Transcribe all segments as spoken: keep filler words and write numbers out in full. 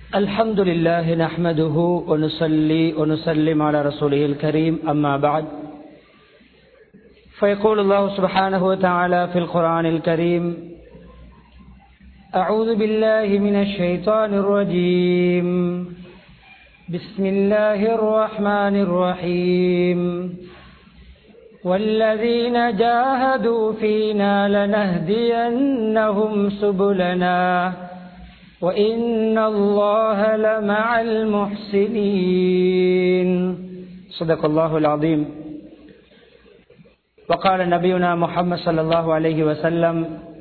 الحمد لله نحمده ونصلي ونسلم على رسوله الكريم أما بعد فيقول الله سبحانه وتعالى في القرآن الكريم أعوذ بالله من الشيطان الرجيم بسم الله الرحمن الرحيم والذين جاهدوا فينا لنهدينهم سبلنا وإن الله لمع المحسنين صدق الله العظيم. وقال نبينا محمد صلى الله عليه وسلم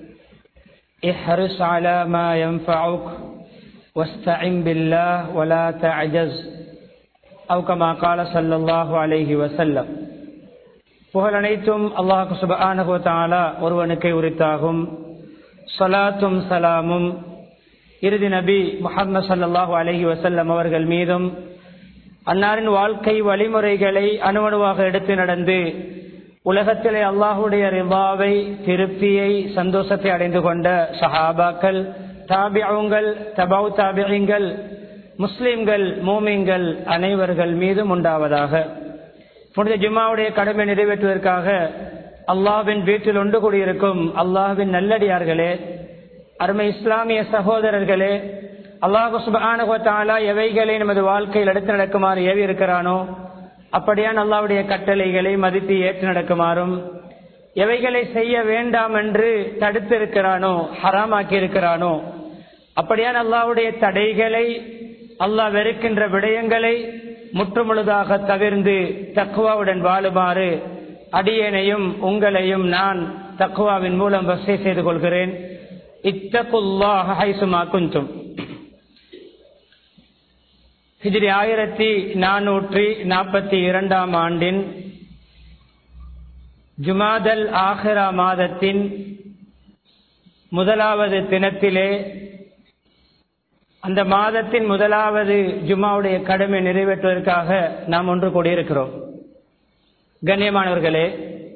احرص على ما ينفعك واستعن بالله ولا تعجز أو كما قال صلى الله عليه وسلم. புகழ் அனைத்தும் அல்லாஹ் சுப்ஹானஹு வ தஆலா ஒருவனுக்கே உரித்தாகும். ஸலாத்தும் சலாமும் இறுதி நபி முஹம்மது ஸல்லல்லாஹு அலைஹி வஸல்லம் அவர்கள் மீதும், அன்னாரின் வாழ்க்கை வழிமுறைகளை அணுவணுவாக எடுத்து நடந்து உலகத்திலே அல்லாஹுடைய ரிதாவை, திருப்தியை, சந்தோஷத்தை அடைந்து கொண்ட சஹாபாக்கள், தாபிஊன்கள், தபவு தாபிஈன்கள், முஸ்லிம்கள், மூமின்கள் அனைவர்கள் மீதும் உண்டாவதாக. புனித ஜும்மாவுடைய கடமை நிறைவேற்றுவதற்காக அல்லாஹ்வின் வீட்டில் ஒன்று கூடியிருக்கும் அல்லாஹ்வின் நல்லடியார்களே, அருமை இஸ்லாமிய சகோதரர்களே, அல்லாஹ் சுப்ஹானஹு வ தஆலா எவைகளை நமது வாழ்க்கையில் எடுத்து நடக்குமாறு ஏவி இருக்கிறானோ அப்படியான் அல்லாஹ்வுடைய கட்டளைகளை மதித்து ஏற்று நடக்குமாறும், எவைகளை செய்ய வேண்டாம் என்று தடுத்து இருக்கிறானோ, ஹராமாக்கி இருக்கிறானோ அப்படியான் அல்லாஹ்வுடைய தடைகளை, அல்லாஹ் வெறுக்கின்ற விடயங்களை முற்றுமுழுதாக தவிர்ந்து தக்வாவுடன் வாழுமாறு அடியேனையும் உங்களையும் நான் தக்வாவின் மூலம் வசிய செய்து கொள்கிறேன். இத்தகுல்லாஹ ஹைசுமா குன்தும். ஹிஜ்ரி ஆயிரத்தி நானூற்றி நாற்பத்தி இரண்டாம் ஆண்டின் ஜுமாதல் ஆஹிரா மாதத்தின் முதலாவது தினத்திலே, அந்த மாதத்தின் முதலாவது ஜுமாவுடைய கடமை நிறைவேற்றுவதற்காக நாம் ஒன்று கூடியிருக்கிறோம். கண்ணியமானவர்களே,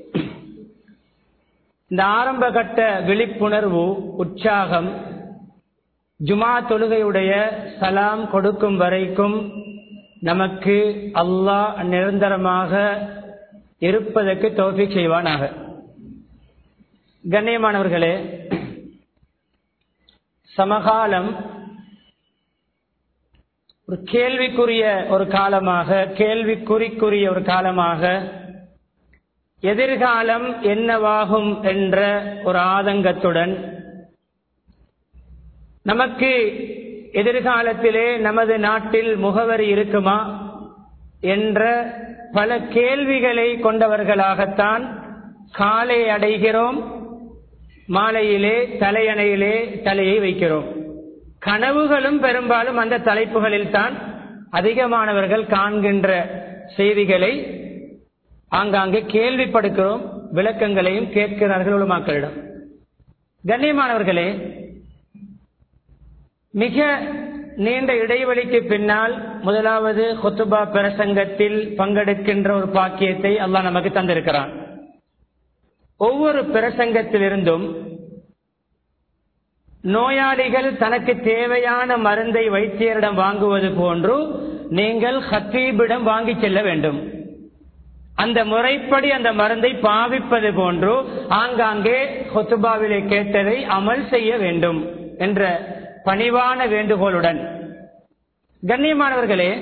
இந்த ஆரம்ப கட்ட விழிப்புணர்வு, உற்சாகம் ஜுமா தொழுகையுடைய சலாம் கொடுக்கும் வரைக்கும் நமக்கு அல்லாஹ் நிரந்தரமாக இருப்பதற்கு தௌஃபீக் செய்வானாக. கண்ணியமானவர்களே, சமகாலம் ஒரு கேள்விக்குரிய ஒரு காலமாக, கேள்விக்குறிக்குரிய ஒரு காலமாக, எதிர்காலம் என்னவாகும் என்ற ஒரு ஆதங்கத்துடன், நமக்கு எதிர்காலத்திலே நமது நாட்டில் முகவரி இருக்குமா என்ற பல கேள்விகளை கொண்டவர்களாகத்தான் காலை அடைகிறோம், மாலையிலே தலையணையிலே தலையை வைக்கிறோம். கனவுகளும் பெரும்பாலும் அந்த தலைப்புகளில் தான் அதிகமானவர்கள் காண்கின்ற செய்திகளை ஆங்காங்கே கேள்விப்படுகிறோம், விளக்கங்களையும் கேட்கிறார்கள் உலமாக்களிடம். கண்ணியமானவர்களே, மிக நீண்ட இடைவெளிக்கு பின்னால் முதலாவது குத்துபா பிரசங்கத்தில் பங்கெடுக்கின்ற ஒரு பாக்கியத்தை அல்லாஹ் நமக்கு தந்திருக்கிறான். ஒவ்வொரு பிரசங்கத்திலிருந்தும் நோயாளிகள் தனக்கு தேவையான மருந்தை வைத்தியரிடம் வாங்குவது போன்று நீங்கள் ஹத்தீபிடம் வாங்கி செல்ல வேண்டும். அந்த முறைப்படி அந்த மருந்தை பாவிப்பது போன்று ஆங்காங்கே குத்துபாவிலே கேட்டதை அமல் செய்ய வேண்டும் என்ற பணிவான வேண்டுகோளுடன், கண்ணியமானவர்களே,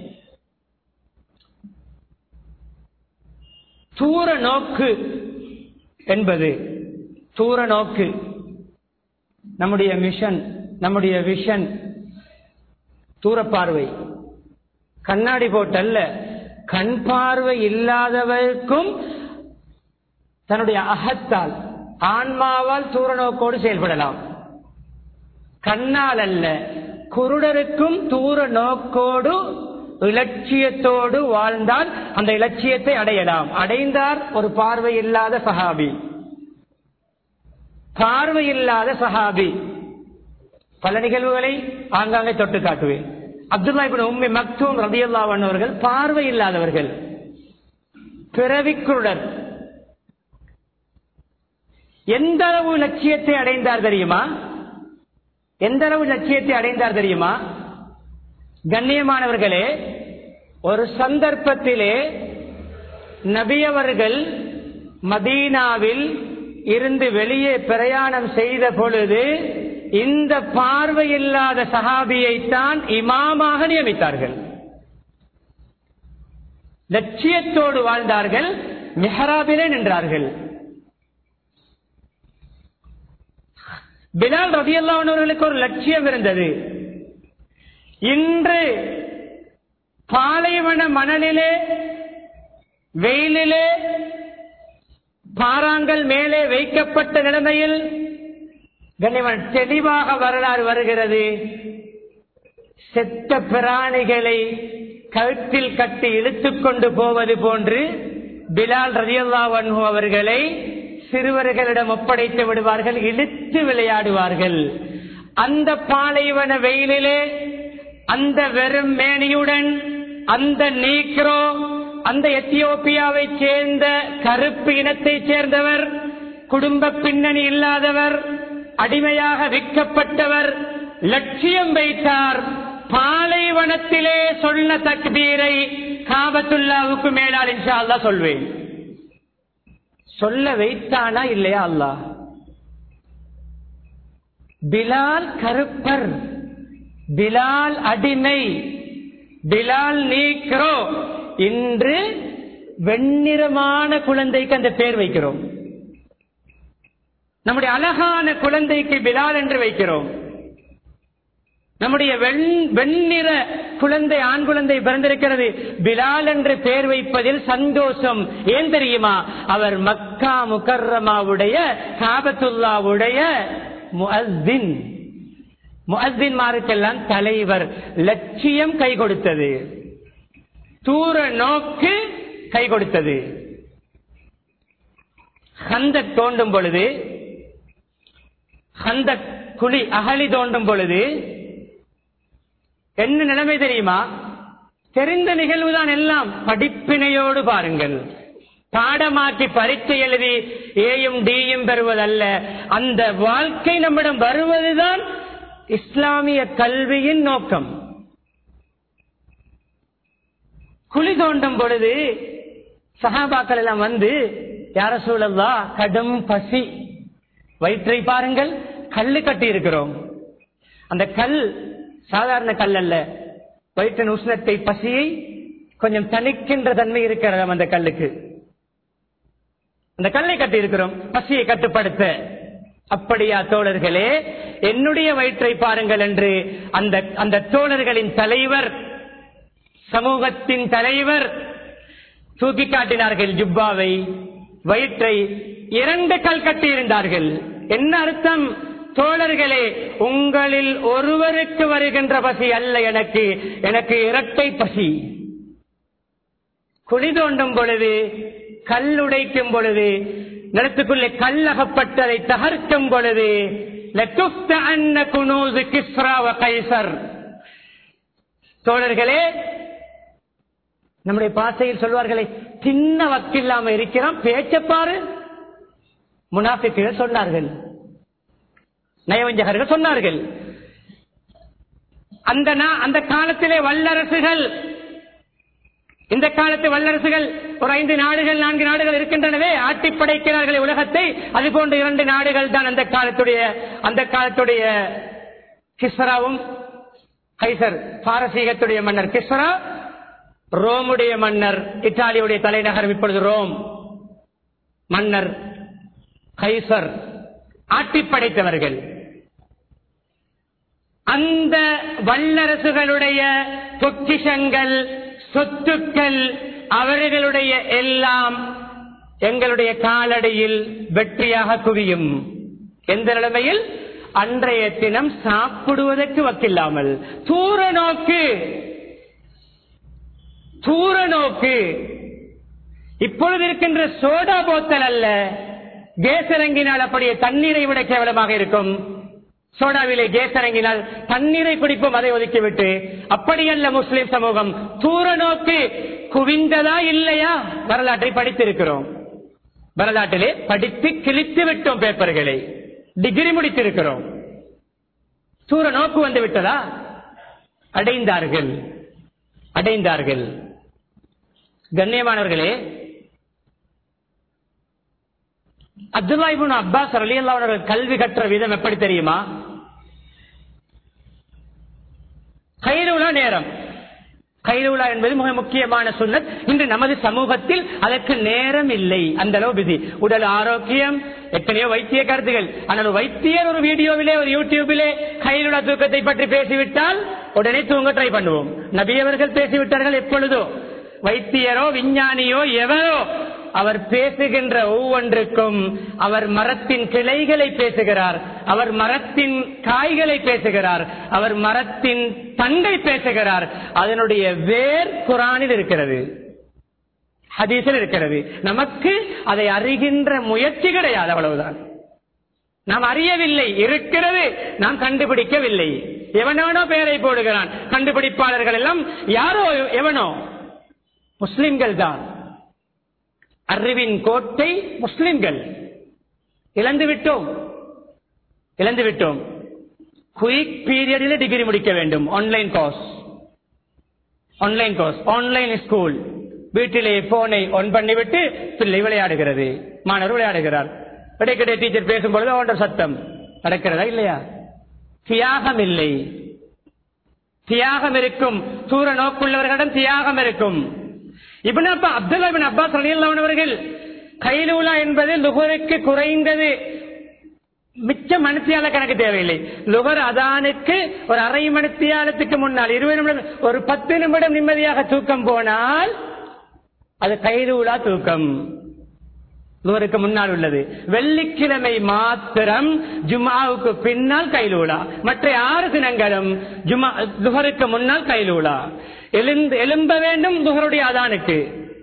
தூர நோக்கு என்பது, தூர நோக்கு நம்முடைய மிஷன், நம்முடைய விஷன், தூர பார்வை, கண்ணாடி போட்டல்ல, கண் பார்வை இல்லாதவருக்கும் தன்னுடைய அகத்தால், ஆன்மாவால் தூர நோக்கோடு செயல்படலாம். கண்ணால் அல்ல, குருடருக்கும் தூர நோக்கோடு இலட்சியத்தோடு வாழ்ந்தால் அந்த இலட்சியத்தை அடையலாம். அடைந்தார் ஒரு பார்வை இல்லாத சஹாபி. பார்வை இல்லாத சஹாபி பல நிகழ்வுகளை ஆங்காங்கே தொட்டு காட்டுவேன். அப்துல்லா இப்னு உம்மி மக்தூம் ரலியல்லாஹு அன்ஹு அவர்கள் பார்வை இல்லாதவர்கள், பிறவிக்குருடர். எந்த அளவு லட்சியத்தை அடைந்தார் தெரியுமா? எந்த அளவு லட்சியத்தை அடைந்தார் தெரியுமா? கண்ணியமானவர்களே, ஒரு சந்தர்ப்பத்திலே நபியவர்கள் மதீனாவில் இருந்து வெளியே பிரயாணம் செய்த பொழுது இந்த பார்வையில்லாத சஹாபியைத்தான் இமாமாக நியமித்தார்கள். லட்சியத்தோடு வாழ்ந்தார்கள், மிஹ்ராபிலே நின்றார்கள். பிலால் ரலியல்லாஹு அன்ஹு அவர்களுக்கு ஒரு லட்சியம் இருந்தது. இன்று பாலைவன மணலிலே வெயிலிலே பாறாங்கள் மேலே வைக்கப்பட்ட நிலைமையில் கண்ணியமான தெளிவாக வரலாறு வருகிறது. செத்த பிராணிகளை கழுத்தில் கட்டி இழுத்துக் கொண்டு போவது போன்று பிலால் ரலியல்லாஹு அன்ஹு அவர்களை சிறுவர்களிடம் ஒப்படைத்து விடுவார்கள், இழுத்து விளையாடுவார்கள். அந்த பாலைவன வெயிலிலே அந்த வெறும் மேனியுடன் அந்த நீக்ரோ, அந்த எத்தியோப்பியாவை சேர்ந்த கருப்பு இனத்தை சேர்ந்தவர், குடும்ப பின்னணி இல்லாதவர், அடிமையாக விற்கப்பட்டவர், லட்சியம் வைத்தார். பாலைவனத்திலே சொன்ன தக்பீரை காபத்துல்லாவுக்கு மேலால் இன்ஷா அல்லாஹ் சொல்வேன். சொல்ல வைத்தானா இல்லையா அல்லாஹ்? பிலால் கருப்பர், பிலால் அடிமை, பிலால் நீக்ரோ. இன்று வெண்ணிறமான குழந்தைக்கு அந்த பெயர் வைக்கிறோம். நம்முடைய அழகான குழந்தைக்கு பிலால் என்று வைக்கிறோம். நம்முடைய வெண்ணிற குழந்தை, ஆண் குழந்தை பிறந்திருக்கிறது, பிலால் என்று பெயர் வைப்பதில் சந்தோஷம். ஏன் தெரியுமா? அவர் மக்கா முகர்ரமாவுடைய காபத்துல்லாவுடைய முஅஸ்ஸின், முஅஸ்ஸின்மாருக்கெல்லாம் தலைவர். லட்சியம் கை கொடுத்தது, தூர நோக்கு கை கொடுத்தது. ஹந்தக் தோண்டும் பொழுது, ஹந்தக் குழி அகழி தோண்டும் பொழுது என்ன நிலைமை தெரியுமா? தெரிந்த நிகழ்வுதான் எல்லாம். படிப்பினையோடு பாருங்கள். பாடமாக்கி பரீட்சை எழுதி ஏயும் டியும் பெறுவதல்ல, அந்த வாழ்க்கை நம்மிடம் வருவதுதான் இஸ்லாமிய கல்வியின் நோக்கம். குழி தோண்டும் பொழுது சஹாபாக்கள் எல்லாம் வந்து, யா ரசூலல்லாஹ், கடும் பசி, வயிற்றை பாருங்கள், கல்லு கட்டி இருக்கிறோம். அந்த கல் சாதாரண கல் அல்ல, வயிற்றின் உஷ்ணத்தை, பசியை கொஞ்சம் தணிக்கின்ற தன்மை இருக்கிறது அந்த கல்லுக்கு. அந்த கல்லை கட்டி இருக்கிறோம் பசியை கட்டுப்படுத்த. அப்படியா தோழர்களே, என்னுடைய வயிற்றை பாருங்கள் என்று அந்த அந்த தோழர்களின் தலைவர், சமூகத்தின் தலைவர் தூக்கி காட்டினார்கள். ஜுப்பாவை, வயிற்றை இரண்டு கல் கட்டி இருந்தார்கள். என்ன அர்த்தம்? தோழர்களே, உங்களில் ஒருவருக்கு வருகின்ற பசி அல்ல எனக்கு, எனக்கு இரட்டை பசி. குழி தோண்டும் பொழுது, கல் உடைக்கும் பொழுது, நிலத்துக்குள்ளே கல் அகப்பட்டதை தகர்க்கும் பொழுது, தோழர்களே, நம்முடைய பாசையில் சொல்வார்களே, சின்ன வக்கில்லாம இருக்கிறான், பேச்சப்பாரு. முனாஃபிக்குகள் சொன்னார்கள், நயவஞ்சகர்கள் சொன்னார்கள். அந்த அந்த காலத்திலே வல்லரசுகள், இந்த காலத்து வல்லரசுகள் ஒரு ஐந்து நாடுகள், நான்கு நாடுகள் இருக்கின்றனவே, ஆட்டி படைக்கிறார்களே உலகத்தை. அது போன்ற இரண்டு நாடுகள் தான் அந்த காலத்துடைய அந்த காலத்துடைய கிஸ்ராவும் கைசர். பாரசீகத்துடைய மன்னர் கிஸ்ரா, ரோமுடைய மன்னர், இத்தாலியுடைய தலைநகரம் இப்பொழுது ரோம், மன்னர் கைசர், ஆட்டி படைத்தவர்கள். அந்த வல்லரசுகளுடைய பொக்கிஷங்கள், சொத்துக்கள், அவர்களுடைய எல்லாம் எங்களுடைய காலடியில் வெற்றியாக குவியும். எந்த நிலைமையில்? அன்றைய தினம் சாப்பிடுவதற்கு வக்கில்லாமல். தூர நோக்கு, தூர நோக்கு. இப்பொழுது இருக்கின்ற சோடா போத்தல் அல்ல, கேஸ் இறங்கினால் அப்படியே தண்ணீரை விட கேவலமாக இருக்கும். சோடாவிலே கேஸ் இறங்கினால் தண்ணீரை குடிப்போம், அதை ஒதுக்கிவிட்டு. அப்படியல்ல முஸ்லிம் சமூகம். தூர நோக்கு குவிந்ததா இல்லையா? வரலாற்றை படித்திருக்கிறோம். வரலாற்றிலே படித்து கிழித்து விட்டோம் பேப்பர்களை, டிகிரி முடித்திருக்கிறோம். தூர நோக்கு வந்து விட்டதா? அடைந்தார்கள் அடைந்தார்கள் கண்ணியமானவர்களே, அப்துல்லா இப்னு அப்பாஸ் ரலியல்லாஹு அன்ஹு அவர்கள் கல்வி கற்ற விதம் எப்படி தெரியுமா? கைலூலா நேரம். கைலூலா என்பது மிக முக்கியமான சுன்னத். இன்று நமது சமூகத்தில் அதற்கு நேரம் இல்லை. அந்த அளவு பிஸி. உடல் ஆரோக்கியம், எத்தனையோ வைத்திய கருத்துகள். ஆனால் வைத்தியர் ஒரு வீடியோவிலே, ஒரு யூடியூபிலே கைலூலா தூக்கத்தை பற்றி பேசிவிட்டால் உடனே தூங்க ட்ரை பண்ணுவோம். நபி அவர்கள் பேசிவிட்டார்கள். எப்பொழுதோ வைத்தியரோ விஞ்ஞானியோ எவரோ அவர் பேசுகின்ற ஒவ்வொன்றுக்கும் அவர் மரத்தின் கிளைகளை பேசுகிறார், அவர் மரத்தின் காய்களை பேசுகிறார், அவர் மரத்தின் தண்டை பேசுகிறார். அதனுடைய வேர் குர்ஆனில் இருக்கிறது, ஹதீஸில் இருக்கிறது. நமக்கு அதை அறிகின்ற முயற்சி கிடையாது, அவ்வளவுதான். நாம் அறியவில்லை, இருக்கிறது, நாம் கண்டுபிடிக்கவில்லை. எவனானோ பெயரை போடுகிறான். கண்டுபிடிப்பாளர்கள் எல்லாம் யாரோ எவனோ முஸ்லிம்கள் தான். அறிவின் கோட்டை முஸ்லிம்கள். இழந்துவிட்டோம் இழந்துவிட்டோம் குயிக் பீரியடில் டிகிரி முடிக்க வேண்டும். Online course, online course, online school. வீட்டிலே போனை ஆன் பண்ணிவிட்டு பிள்ளை விளையாடுகிறது, மாணவர் விளையாடுகிறார். இடைக்கிடையே டீச்சர் பேசும்பொழுது அவன் சத்தம் நடக்கிறதா இல்லையா? தியாகம் இல்லை. தியாகம் இருக்கும். தூர நோக்குள்ளவர்களிடம் தியாகம் இருக்கும். இப்னு அப்பா அப்துல்லா இப்னு அப்பாஸ் ரலியல்லாஹு அன்ஹு அவர்கள் கைலூலா என்பது லுஹருக்கு குறைந்தது மிச்ச மணித்தியால கணக்கு தேவையில்லை. லுஹர் அதானுக்கு ஒரு அரை மணித்தியாலத்துக்கு முன்னால் இருபது நிமிடம், ஒரு பத்து நிமிடம் நிம்மதியாக தூக்கம் போனால் அது கைலூலா தூக்கம். லுஹருக்கு முன்னால் உள்ளது. வெள்ளிக்கிழமை மாத்திரம் ஜும்ஆவுக்கு பின்னால் கைலூலா. மற்ற ஆறு தினங்களும் ஜும்ஆ லுஹருக்கு முன்னால் கைலூலா. எழும்ப வேண்டும் லுஹருடைய அதானுக்கு.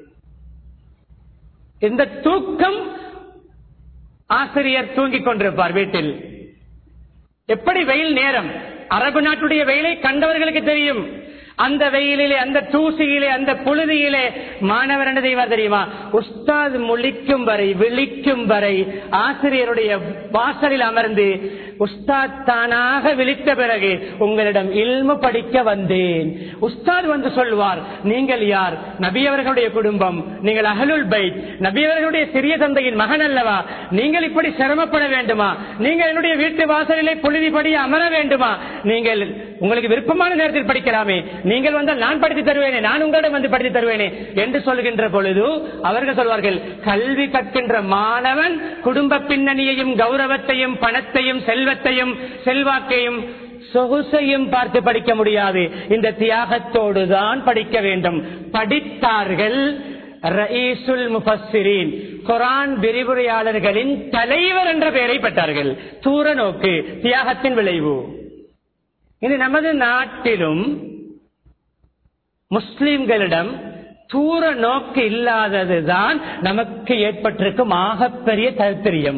இந்த தூக்கம் ஆசிரியர் தூங்கிக் கொண்டிருப்பார் வீட்டில். எப்படி வெயில் நேரம், அரபு நாட்டுடைய வெயிலை கண்டவர்களுக்கு தெரியும். அந்த வெயிலிலே, அந்த தூசியிலே, அந்த புழுதியிலே மாணவர் என்ன செய்வார் தெரியுமா? உஸ்தாத் முழிக்கும் வரை, விழிக்கும் வரை ஆசிரியருடைய வாசலில் அமர்ந்து உஸ்தாத் தானாக விழித்த பிறகு உங்களிடம் இல்மு படிக்க வந்தேன். உஸ்தாத் வந்து சொல்வார், நீங்கள் யார்? நபி அவர்களுடைய குடும்பம், நீங்கள் அஹ்லுல் பைத், நபி அவர்களுடைய சிறிய தந்தையின் மகன் அல்லவா? நீங்கள் இப்படி சிரமப்பட வேண்டுமா? நீங்கள் என்னுடைய வீட்டு வாசலிலே புழுதி படி அமர வேண்டுமா? நீங்கள் உங்களுக்கு விருப்பமான நேரத்தில் படிக்கலாமே, நீங்கள் வந்தால் நான் படித்து தருவேனே, நான் உங்களிடம் வந்து படித்து தருவேனே என்று சொல்கின்ற பொழுது அவர்கள் சொல்வார்கள், கல்வி கற்கின்ற மாணவன் குடும்ப பின்னணியையும் கௌரவத்தையும் பணத்தையும் செல்வத்தையும் செல்வாக்கையும் சொகுசையும் பார்த்து படிக்க முடியாது. இந்த தியாகத்தோடு தான் படிக்க வேண்டும். படித்தார்கள். ரயீசுல் முஃபஸ்ஸிரீன், குர்ஆன் விரிவுரையாளர்களின் தலைவர் என்ற பெயரை பெற்றார்கள். தூர நோக்கு, தியாகத்தின் விளைவு. இனி நமது நாட்டிலும் முஸ்லிம்களிடம் தூர நோக்கு இல்லாததுதான் நமக்கு ஏற்பட்டிருக்கும் ஆகப்பெரிய தரித்திரியம்,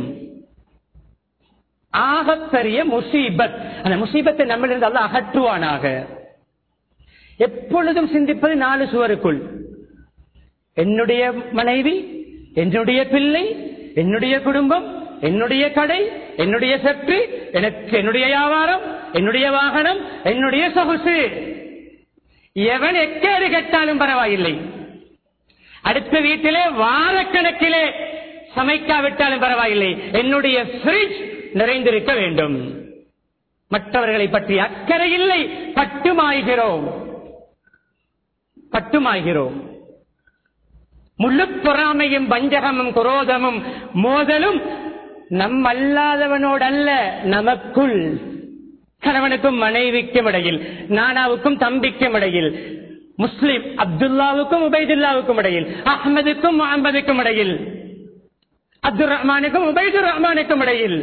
ஆகப்பெரிய முசீபத். அந்த முசீபத்தை நம்மிலிருந்து அல்லாஹ் அகற்றுவானாக. எப்பொழுதும் சிந்திப்பது நாலு சுவருக்குள். என்னுடைய மனைவி, என்னுடைய பிள்ளை, என்னுடைய குடும்பம், என்னுடைய கடை, என்னுடைய ஃபேக்டரி, எனக்கு என்னுடைய வியாபாரம், என்னுடைய வாகனம், என்னுடைய சொகுசு. எவன் எக்கேடு கெட்டாலும் பரவாயில்லை. அடுத்த வீட்டிலே வாரக்கணக்கிலே சமைக்காவிட்டாலும் பரவாயில்லை, என்னுடைய ஃப்ரிட்ஜ் நிறைந்திருக்க வேண்டும். மற்றவர்களை பற்றி அக்கறை இல்லை. பட்டுமாய்கிறோம் பட்டுமாய்கிறோம் முழு பொறாமையும் வஞ்சகமும் குரோதமும் மோதலும் நம் அல்லாதவனோடல்ல, நமக்குள். கணவனுக்கும் மனைவிக்கும் இடையில், நானாவுக்கும் தம்பிக்கும் இடையில், முஸ்லிம் அப்துல்லாவுக்கும் உபைதுல்லாவுக்கும் இடையில், அஹ்மதுக்கும் முஹம்மதுக்கும் இடையில், அப்துல் ரஹ்மானுக்கும் உபைதுர் ரஹ்மானுக்கும் இடையில்.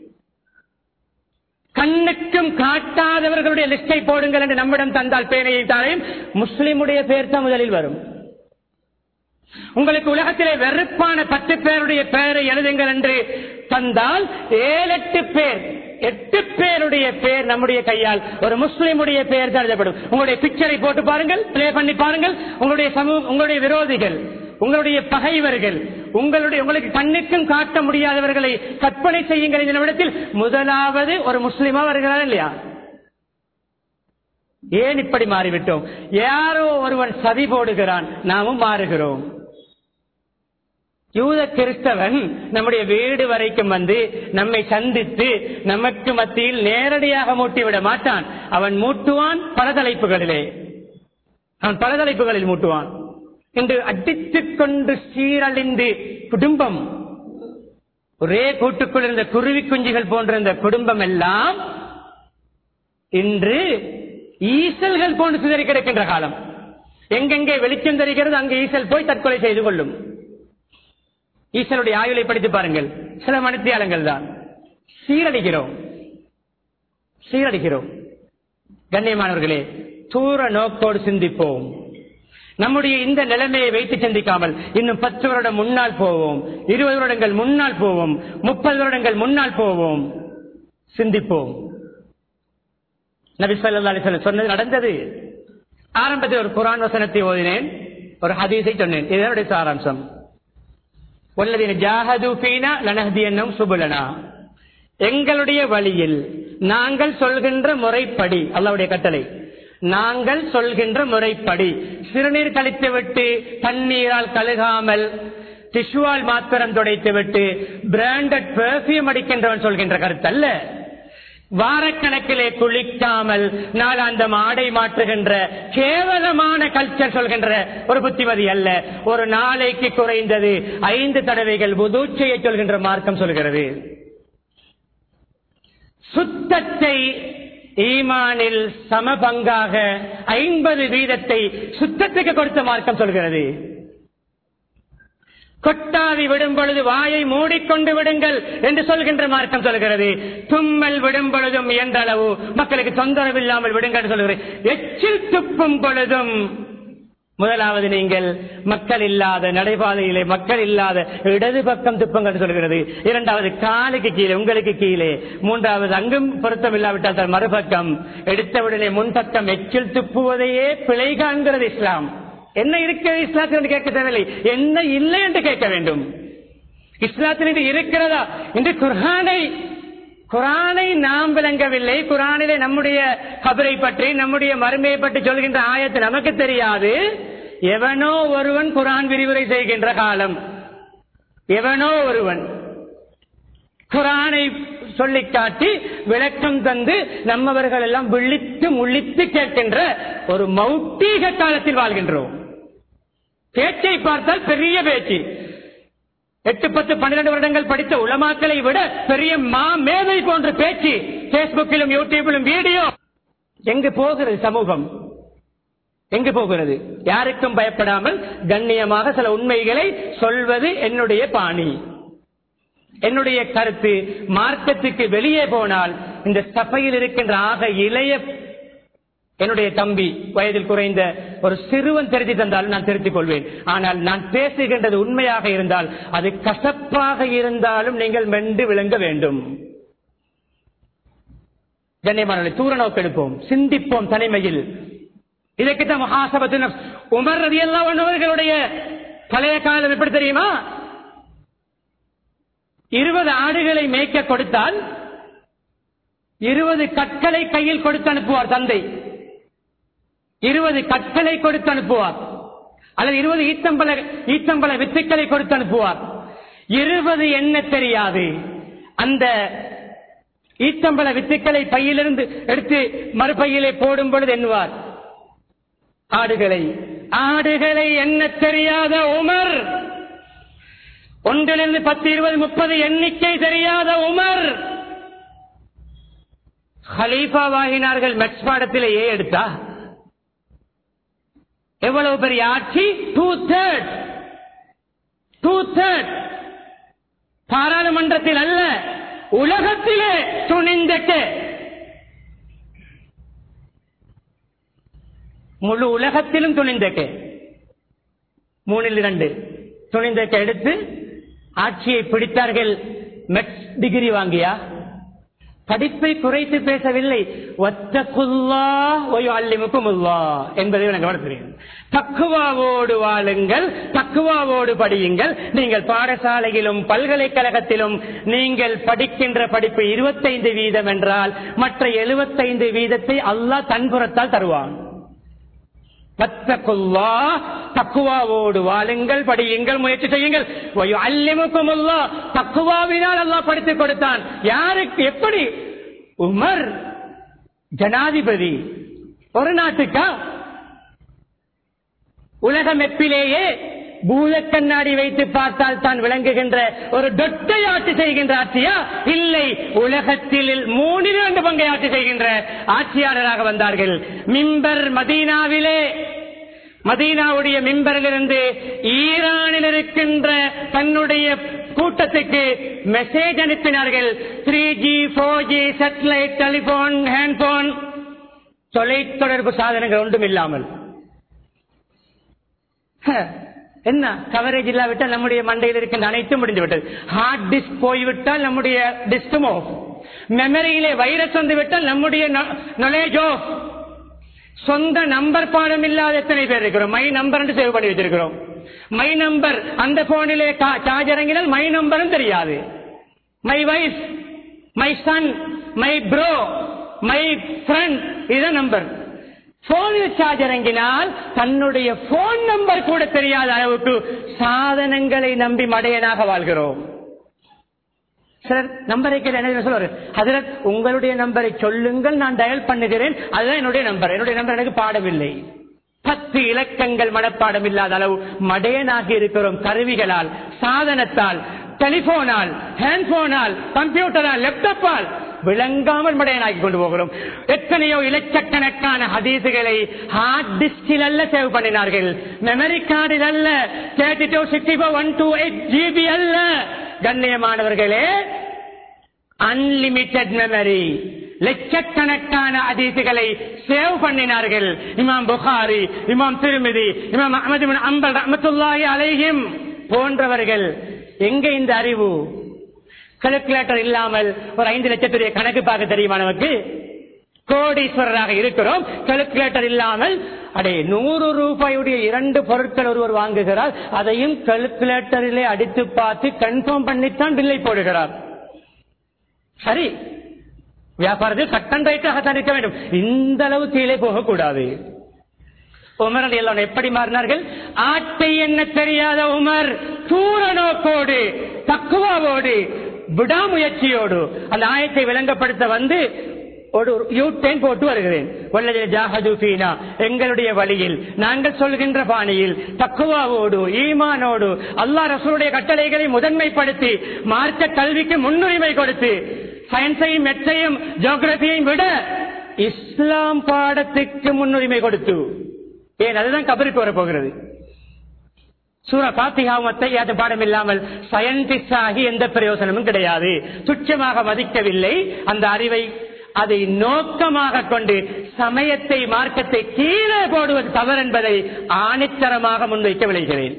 கண்ணுக்கும் காட்டாதவர்களுடைய லிஸ்டை போடுங்கள் என்று நம்மிடம் தந்தால் பேனையை தாரையும் முஸ்லிமுடைய பேர் தான் முதலில் வரும். உங்களுக்கு உலகத்திலே வெறுப்பான பத்து பேருடைய பெயரை எழுதுங்கள் என்று தந்தால் ஏழு எட்டு பேர் எட்டு பேருடைய பேர் நம்முடைய கையால் ஒரு முஸ்லிமுடைய பெயர் தான் எழுதப்படும். உங்களுடைய பிக்சரை போட்டு பாருங்கள், பிளே பண்ணி பாருங்கள். உங்களுடைய சமூக, உங்களுடைய விரோதிகள், உங்களுடைய பகைவர்கள், உங்களுடைய உங்களுக்கு கண்ணுக்கும் காட்ட முடியாதவர்களை கற்பனை செய்யுங்கள். இந்த நிமிடத்தில் முதலாவது ஒரு முஸ்லிமா வருகிறார் இல்லையா? ஏன் இப்படி மாறிவிட்டோம்? யாரோ ஒருவன் சதி போடுகிறான், நாமும் மாறுகிறோம். யூத கிறிஸ்தவன் நம்முடைய வீடு வரைக்கும் வந்து நம்மை சந்தித்து நமக்கு மத்தியில் நேரடியாக மூட்டிவிட மாட்டான். அவன் மூட்டுவான் பல தலைப்புகளிலே, அவன் பல தலைப்புகளில் மூட்டுவான். இன்று அடித்துக் கொண்டு சீரழிந்து குடும்பம், ஒரே கூட்டுக்குள் இருந்த குருவி குஞ்சுகள் போன்ற இந்த குடும்பம் எல்லாம் இன்று ஈசல்கள் போன்று சிதறி கிடக்கின்ற காலம். எங்கெங்கே வெளிச்சம் தெரிகிறது அங்கே ஈசல் போய் தற்கொலை செய்து கொள்ளும். ஈசனுடைய ஆயுளை படித்து பாருங்கள், சில மணித்தியாலங்கள் தான். சீரடிக்கிறோம் சீரடிக்கிறோம் கண்ணியமானவர்களே, தூர நோக்கோடு சிந்திப்போம். நம்முடைய இந்த நிலைமையை வைத்து சிந்திக்காமல் இன்னும் பத்து வருடம் முன்னால் போவோம், இருபது வருடங்கள் முன்னால் போவோம், முப்பது வருடங்கள் முன்னால் போவோம். சிந்திப்போம். நபி ஸல்லல்லாஹு அலைஹி வஸல்லம் சொன்னது நடந்தது. ஆரம்பத்தில் ஒரு குர்ஆன் வசனத்தை ஓதினேன், ஒரு ஹதீஸை சொன்னேன். இதனுடைய சாராம்சம், வல்லதீன ஜாஹது ஃபீனா லனஹ்தியன்னஹும் சுபுலனா, எங்களுடைய வழியில் நாங்கள் சொல்கின்ற முறைப்படி, அல்லாஹ்வுடைய கட்டளை, நாங்கள் சொல்கின்ற முறைப்படி சிறுநீர் கழித்து விட்டு தண்ணீரால் கழுகாமல் டிஷ்யூவால் மாத்திரம் துடைத்து விட்டு பிராண்டட் பெர்ஃபியூம் அடிக்கின்றவன் சொல்கின்ற கருத்து அல்ல. வாரக்கணக்கிலே குளிக்காமல் நாளாந்தம் ஆடை மாற்றுகின்ற கேவலமான கல்ச்சர் சொல்கின்ற ஒரு புத்திமதி அல்ல. ஒரு நாளைக்கு குறைந்தது ஐந்து தடவைகள் வுது செய்ய சொல்கின்ற மார்க்கம் சொல்கிறது. சுத்தத்தை ஈமானில் சமபங்காக ஐம்பது வீதத்தை சுத்தத்துக்கு கொடுத்த மார்க்கம் சொல்கிறது. கொட்டாவி விடும் பொழுது வாயை மூடிக்கொண்டு விடுங்கள் என்று சொல்கின்ற மார்க்கம் சொல்கிறது. தும்மல் விடும் பொழுதும் இயன்ற அளவு மக்களுக்கு தொந்தரவு இல்லாமல் விடுங்கள் என்று சொல்கிறது. எச்சில் துப்பும் பொழுதும் முதலாவது நீங்கள் மக்கள் இல்லாத நடைபாதையிலே, மக்கள் இல்லாத இடது பக்கம் துப்புங்கள் சொல்கிறது. இரண்டாவது காலுக்கு கீழே, உங்களுக்கு கீழே. மூன்றாவது அங்கும் பொருத்தம் இல்லாவிட்டால் மறுபக்கம், எடுத்தவுடனே முன்பக்கம் எச்சில் துப்புவதையே பிழை காண்கிறது இஸ்லாம். என்ன இருக்கிறது இஸ்லாத்தில் என்று கேட்க தேவையில்லை, என்ன இல்லை என்று கேட்க வேண்டும். இஸ்லாத்தில் இது இருக்கிறதா என்று குர்ஆனை குர்ஆனை நாம் விளங்கவில்லை. குர்ஆனிலே நம்முடைய கபரை பற்றி, நம்முடைய மறுமையை பற்றி சொல்கின்ற ஆயத்து நமக்கு தெரியாது. எவனோ ஒருவன் குர்ஆன் விரிவுரை செய்கின்ற காலம், எவனோ ஒருவன் குர்ஆனை சொல்லி காட்டி விளக்கம் தந்து நம்மவர்கள் எல்லாம் விழித்து முழித்து கேட்கின்ற ஒரு மௌட்டீக காலத்தில் வாழ்கின்றோம். பேச்சை பார்த்தால் பெரிய பேச்சு, எட்டு பத்து பன்னிரண்டு வருடங்கள் படித்த உலமாக்களை விட பெரிய மா மேதை போன்ற பேச்சு பேஸ்புக்கிலும் யூடியூபிலும் வீடியோ. எங்கு போகிறது சமூகம்? எங்கு போகிறது? யாருக்கும் பயப்படாமல் கண்ணியமாக சில உண்மைகளை சொல்வது என்னுடைய பாணி, என்னுடைய கருத்து. மார்க்கத்துக்கு வெளியே போனால் இந்த சபையில் இருக்கின்ற ஆக இளைய என்னுடைய தம்பி, வயதில் குறைந்த ஒரு சிறுவன் திருத்தி தந்தாலும் நான் திருத்திக் கொள்வேன். ஆனால் நான் பேசுகின்றது உண்மையாக இருந்தால், அது கசப்பாக இருந்தாலும் நீங்கள் மென்று விளங்க வேண்டும். கண்ணியமானவர்களே, தூர நோக்கெடுப்போம், சிந்திப்போம் தனிமையில். இதற்குத்தான் முஹாசபத்து நஃப்ஸ். உமர் ரலியல்லாஹு அன்ஹு அவர்களுடைய பழைய காலம் எப்படி தெரியுமா? இருபது ஆடுகளை மேய்க்க கொடுத்தால் இருபது கற்களை கையில் கொடுத்து அனுப்புவார் தந்தை. இருபது கற்களை கொடுத்து அனுப்புவார், அல்லது இருபது ஈத்தம்பல ஈத்தம்பல வித்துக்களை கொடுத்து அனுப்புவார். இருபது என்ன தெரியாது. அந்த ஈத்தம்பல வித்துக்களை பையிலிருந்து எடுத்து மறுபையிலே போடும் பொழுது எண்ணுவார் ஆடுகளை. ஆடுகளை என்ன தெரியாத உமர், ஒன்றிலிருந்து பத்து இருபது முப்பது எண்ணிக்கை தெரியாத உமர் ஹலீஃபாவாகினார்கள். மெட்ஸ் பாடத்திலேயே எடுத்தா எவ்வளவு பெரிய ஆட்சி! டூ தேர்ட் டூ தேர்ட் பாராளுமன்றத்தில் அல்ல, உலகத்திலே துணிந்தக்க, முழு உலகத்திலும் துணிந்தக்க, மூணில் இரண்டு துணிந்தக்க எடுத்து ஆட்சியை பிடித்தார்கள். மெட்ஸ் டிகிரி வாங்கியா, படிப்பை குறைத்து பேசவில்லை. வத்தகுல்லாஹ் வ யுஅல்லிமுகுமுல்லாஹ் என்பதை நான் கவனிக்கிறேன். தக்வாவோடு வாழுங்கள், தக்வாவோடு படியுங்கள். நீங்கள் பாடசாலையிலும் பல்கலைக்கழகத்திலும் நீங்கள் படிக்கின்ற படிப்பு இருபத்தைந்து வீதம் என்றால் மற்ற எழுபத்தைந்து வீதத்தை அல்லாஹ் தன்புறத்தால் தருவான். வத்தகுல்லாஹ், தக்வாவோடு வாழுங்கள், படியுங்கள், முயற்சி செய்யுங்கள். வ யுஅல்லிமுகுமுல்லாஹ், தக்வாவினால் அல்லாஹ் படித்துக் கொடுத்தான். யாருக்கு? எப்படி? உமர் ஜனாதிபதி ஒரு நாட்டுக்கா? உலக மெப்பிலேயே பூத கண்ணாடி வைத்து பார்த்தால் தான் விளங்குகின்ற ஒரு டொட்டை ஆட்சி செய்கின்ற ஆட்சியா? இல்லை, உலகத்தில் மூணில் இரண்டு பங்கை ஆட்சி செய்கின்ற ஆட்சியாளராக வந்தார்கள். மிம்பர் மதீனாவிலே, மதீனாவுடைய மிம்பரிலிருந்து ஈரானில் இருக்கின்ற தன்னுடைய கூட்டத்துக்கு மெசேஜ் அனுப்பினார்கள். Three G four G satellite telephone handphone தொலைத்தொடர்பு சாதனங்கள் ஒன்றும் இல்லாமல். என்ன கவரேஜ் இல்லாவிட்டால் நம்முடைய மண்டையில் இருக்கின்ற அனைத்தும் முடிந்து விட்டது. ஹார்ட் டிஸ்க் போய்விட்டால் நம்முடைய டிஸ்கும் ஆஃப். மெமரியிலே வைரஸ் வந்து விட்டால் நம்முடைய நாலேஜ் ஆஃப். சொந்த நம்பர் பாடம் இல்லாத எத்தனை பேர் இருக்கிறோம்? மை நம்பர் என்று சேவ் பண்ணி வச்சிருக்கிறோம். மை நம்பர் அந்த போனிலே சார்ஜ் இறங்கினால் மை நம்பரும் தெரியாது. My wife, my son, my bro, my friend, இதுதான் நம்பர். போனில் சார்ஜ் இறங்கினால் தன்னுடைய போன் நம்பர் கூட தெரியாத அளவுக்கு சாதனங்களை நம்பி மடையனாக வாழ்கிறோம். சிலர் நம்பரை கேட்டு என்ன சொல்வாரு? ஹஜ்ரத், உங்களுடைய நம்பரை சொல்லுங்கள், நான் டயல் பண்ணுகிறேன், அதுதான் என்னுடைய நம்பர். என்னுடைய நம்பர் எனக்கு பாடமில்லை. பத்து இலக்கங்கள் மனப்பாடம் இல்லாத அளவு மடையனாகி இருக்கிறோம். கருவிகளால், சாதனத்தால், டெலிபோனால், ஹேண்ட்போனால், கம்ப்யூட்டரால், லேப்டாப்பால் விளங்காமல் மடையனாக்கி கொண்டு போகிறோம். எத்தனையோ இலட்சக்கணக்கான ஹதீசுகளை ஹார்ட் டிஸ்கில் அல்ல சேவ் பண்ணினார்கள், மெமரி கார்டில் அல்ல, thirty two sixty four one two eight GB அல்ல. கண்ணியமானவர்களே, அன்லிமிட்டெட் மெமரி, லட்சக்கணக்கான ஹதீசுகளை சேவ் பண்ணினார்கள். இமாம் புகாரி, இமாம் திர்மிதி, இமாம் அஹ்மத் இப்னு ஹம்பல் ரஹ்மத்துல்லாஹி அலைஹிம் போன்றவர்கள். எங்க இந்த அறிவு? கால்குலேட்டர் இல்லாமல் ஒரு ஐந்து லட்சத்துடைய கணக்கு பார்க்க தெரியுமா நமக்கு? கோடீஸ்வரராக இருக்கிறோம், கால்குலேட்டர் இல்லாமல் அடே நூறு ரூபாயுடைய இரண்டு பொருட்கள் ஒருவர் வாங்குகிறார், அதையும் கால்குலேட்டரிலே அடித்து பார்த்து கன்ஃபார்ம் பண்ணித்தான் பில்லை போடுகிறார். சரி, வியாபாரத்தில் கட்டன் ரைட்டாகத்தான் இருக்க வேண்டும். இந்த அளவு கீழே போகக்கூடாது. உமர் எல்லாம் எப்படி மாறினார்கள்? ஆட்டை என்ன தெரியாத உமர் தூர நோக்கோடு, தக்குவாவோடு, விடாமுயற்சியோடு அந்த ஆயத்தை விளங்கப்படுத்த வந்து ஒரு யூட்டேன் போட்டு வருகிறேன். எங்களுடைய வழியில், நாங்கள் சொல்கின்ற பாணியில், தக்குவாவோடு, ஈமானோடு, அல்லாஹ் ரசூலுடைய கட்டளைகளை முதன்மைப்படுத்தி, மார்க்க கல்விக்கு முன்னுரிமை கொடுத்து, சயின்ஸையும் மெட்ஸையும் ஜியோகிரபியையும் விட இஸ்லாம் பாடத்துக்கு முன்னுரிமை கொடுத்து, ஏன் அதுதான் கபருக்கு வரப்போகிறது. சூரா பாத்திஹா பாடம் இல்லாமல் சயின்டிஸ்ட் ஆகி எந்த பிரயோசனமும் கிடையாது. துச்சமாக மதிக்கவில்லை அந்த அறிவை. அதை நோக்கமாக கொண்டு சமயத்தை, மார்க்கத்தை கீழே போடுவது தவறு என்பதை ஆணித்தரமாக முன்வைக்க விளைகிறேன்.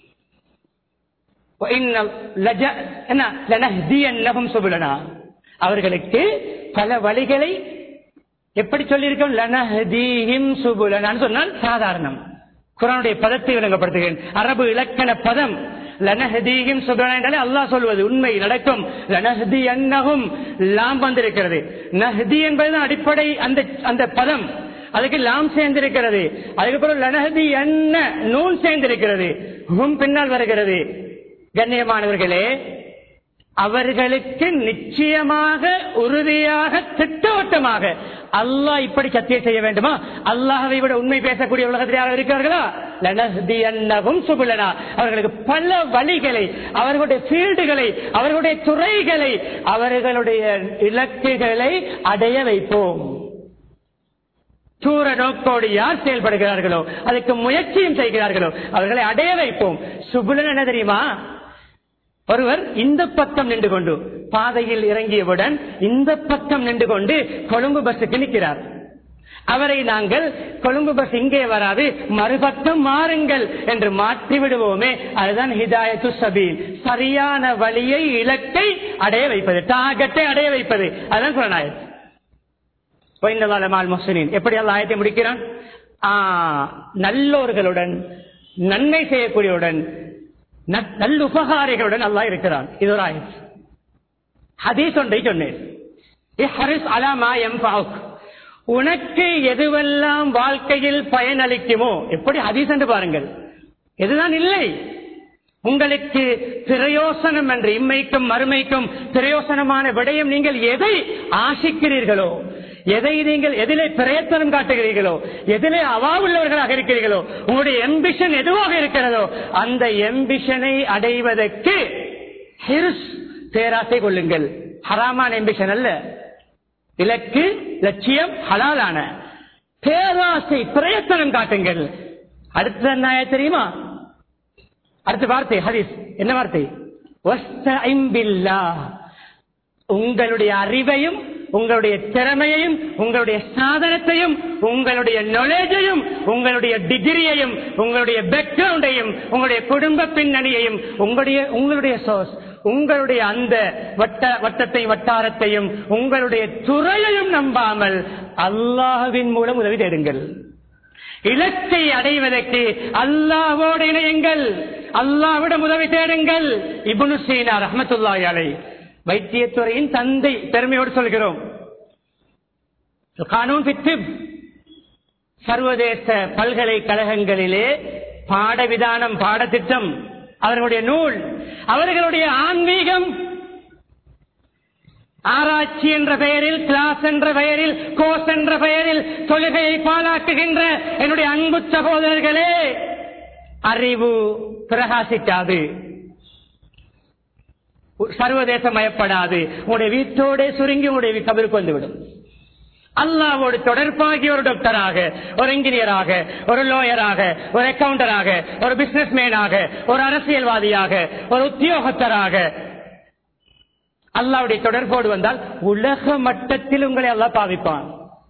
அவர்களுக்கு பல வழிகளை எப்படி சொல்லியிருக்கோம்? லனஹ்தீஹிம் சுபுலனான்னு சொன்னால் சாதாரணம். குர்ஆனுடைய பதத்தை விளங்கப்படுத்துகிறேன். அரபு இலக்கண பதம் லனஹ்தீஹிம் சுபுலனா என்றாலே அல்லாஹ் சொல்வது உண்மை நடக்கும். லனஹ்தியன்னஹும் லாம் வந்திருக்கிறது. நஹ்தி என்பதுதான் அடிப்படை அந்த அந்த பதம். அதுக்கு லாம் சேர்ந்திருக்கிறது. அதுக்கப்புறம் லனஹ்தியன்ன நூன் சேர்ந்திருக்கிறது. ஹும் பின்னால் வருகிறது. கண்ணியமானவர்களே, அவர்களுக்கு நிச்சயமாக, உறுதியாக, திட்டவட்டமாக அல்லாஹ் இப்படி சத்தியம் செய்ய வேண்டுமா? அல்லாஹ்வை விட உண்மை பேசக்கூடிய உலகத்தில் யாரும் இருக்கிறார்களா? லனஹ்தியன்னஹும் சுபுலனா. அவர்களுக்கு பல வழிகளை, அவர்களுடைய ஃபீல்டுகளை, அவர்களுடைய துறைகளை, அவர்களுடைய இலக்குகளை அடைய வைப்போம். தூர நோக்கோடு யார் செயல்படுகிறார்களோ, அதுக்கு முயற்சியும் செய்கிறார்களோ, அவர்களை அடைய வைப்போம். சுபுலன் என்ன தெரியுமா? ஒருவர் இந்த பக்கம் நின்று கொண்டு, பாதையில் இறங்கியவுடன் இந்த பக்கம் நின்று கொண்டு கொழும்பு பஸ்ஸுக்கு நிற்கிறார். அவரை நாங்கள் கொழும்பு பஸ் இங்கே வராது மறுபக்கம் மாறுங்கள் என்று மாற்றி விடுவோமே. அதுதான் ஹிதாயத்து சபீல், சரியான வழியை இலக்கை அடைய வைப்பது, டார்கெட்டை அடைய வைப்பது. அதுதான் புலனாயத். எப்படி அல்ல ஆயத்தை முடிக்கிறான்? நல்லோர்களுடன், நன்மை செய்யக்கூடியவுடன், நல்ல உபகாரிகளுடன் அல்லாஹ் இருக்கிறான். இது ஒரு ஆயத். ஹதீஸ் ஒன்றை சொன்னேன், உனக்கு எதுவெல்லாம் வாழ்க்கையில் பயனளிக்குமோ. எப்படி ஹதீஸ் என்று பாருங்கள், எதுதான் இல்லை உங்களுக்கு பிரயோசனம் என்று, இம்மைக்கும் மறுமைக்கும் பிரயோசனமான விடயம் நீங்கள் எதை ஆசிக்கிறீர்களோ, எதை நீங்கள் எதிலே பிரயத்தனம் காட்டுகிறீர்களோ, எதிலே அவா உள்ளவர்களாக இருக்கிறீர்களோ, உங்களுடைய எம்பிஷன் எதுவாக இருக்கிறதோ அந்த எம்பிஷனை அடைவதற்கு ஹிர்ஸ், பேராசை கொள்ளுங்கள். ஹராமான எம்பிஷன் அல்ல, இலக்கு லட்சியம் ஹலாலான பேராசை, பிரயத்தனம் காட்டுங்கள். அடுத்த என்ன தெரியுமா? அடுத்த வார்த்தை ஹதீஸ் என்ன வார்த்தை? வஸ்தஇன் பில்லாஹ். உங்களுடைய அறிவையும் உங்களுடைய திறமையையும் உங்களுடைய சாதனத்தையும் உங்களுடைய நாலேஜையும் உங்களுடைய டிகிரியையும் உங்களுடைய பேக்ரவுண்டையும் உங்களுடைய குடும்ப பின்னணியையும் உங்களுடைய உங்களுடைய சோர்ஸ் உங்களுடைய அந்த வட்ட வட்டத்தை வட்டாரத்தையும் உங்களுடைய துறையையும் நம்பாமல் அல்லாஹ்வின் மூலம் உதவி தேடுங்கள். இலக்கை அடைவதற்கு அல்லாஹ்வோடு இணையுங்கள், அல்லாஹ்விடம் உதவி தேடுங்கள். இப்னு சீனா ரஹ்மத்துல்லாஹி அலைஹி வைத்தியத்துறையின் தந்தை, பெருமையோடு சொல்கிறோம். கானூன் ஃபித்திப், சர்வதேச பல்கலைக்கழகங்களிலே பாடவிதானம், பாடத்திட்டம், அவர்களுடைய நூல், அவர்களுடைய ஆன்மீகம், ஆராய்ச்சி என்ற பெயரில், கிளாஸ் என்ற பெயரில், கோர்ஸ் என்ற பெயரில் தொழுகையை பாழாக்குகின்ற என்னுடைய அன்பு சகோதரர்களே, அறிவு பிரகாசிக்காது, சர்வதேசமயப்படாது, உங்களுடைய வீட்டோட சுருங்கி உங்களுடைய கபருக்கு வந்துவிடும். அல்லாஹ்வோடு தொடர்பாகி ஒரு டாக்டராக, ஒரு இன்ஜினியராக, ஒரு லோயராக, ஒரு அக்கவுண்டராக, ஒரு பிசினஸ் மேனாக, ஒரு அரசியல்வாதியாக, ஒரு உத்தியோகத்தராக அல்லாஹ்வுடைய தொடர்போடு வந்தால் உலக மட்டத்தில் உங்களை அல்லாஹ் பாவிப்பான்.